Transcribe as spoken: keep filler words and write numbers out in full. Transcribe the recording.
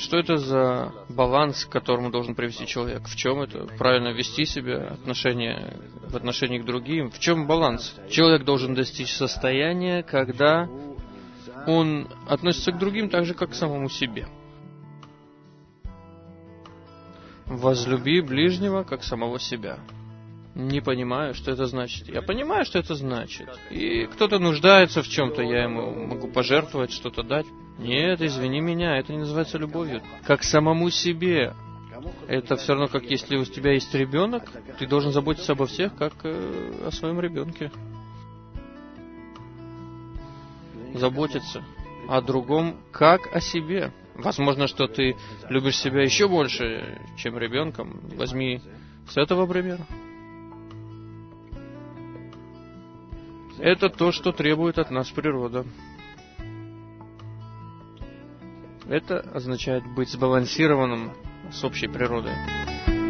Что это за баланс, к которому должен привести человек? В чем это? Правильно вести себя отношения, в отношении к другим? В чем баланс? Человек должен достичь состояния, когда он относится к другим так же, как к самому себе. Возлюби ближнего, как самого себя. Не понимаю, что это значит. Я понимаю, что это значит. И кто-то нуждается в чем-то, я ему могу пожертвовать, что-то дать. Нет, извини меня, это не называется любовью. Как самому себе. Это все равно, как если у тебя есть ребенок, ты должен заботиться обо всех, как э, о своем ребенке. Заботиться о другом, как о себе. Возможно, что ты любишь себя еще больше, чем ребенком. Возьми с этого примера. Это то, что требует от нас природа. Это означает быть сбалансированным с общей природой.